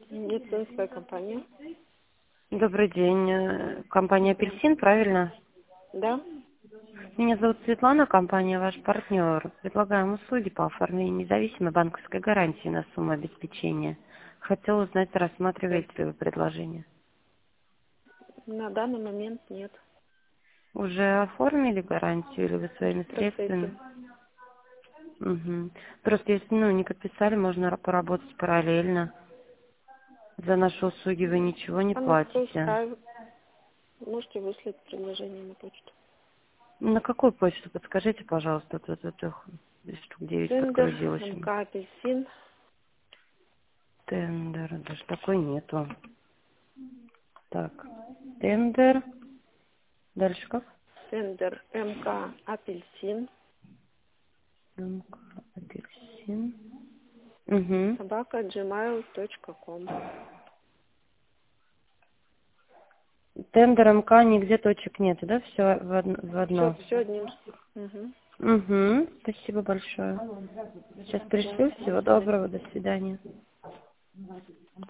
Медицинская компания. Добрый день. Компания «Апельсин», правильно? Да? Меня зовут Светлана, компания «Ваш партнер». Предлагаем услуги по оформлению независимой банковской гарантии на сумму обеспечения. Хотела узнать, рассматриваете ли вы предложение. На данный момент нет. Уже оформили гарантию или вы своими В средствами? процессе. Угу. Просто если не подписали, можно поработать параллельно. За наши услуги вы ничего не А нас все платите. устраивает. Можете выслать предложение на почту. На какую почту? Подскажите, пожалуйста, штук 9 Тендер, подгрузилось. МК Апельсин. Тендер, даже такой нету. Так, тендер. Дальше как? Тендер МК Апельсин. МК Апельсин. Угу. Собака gmail.com. Тендер МК нигде точек нет, да? Все в Все, одно. все одним. Угу. Угу. Спасибо большое. Сейчас Да, пришлю. до Всего свидания. доброго. До свидания.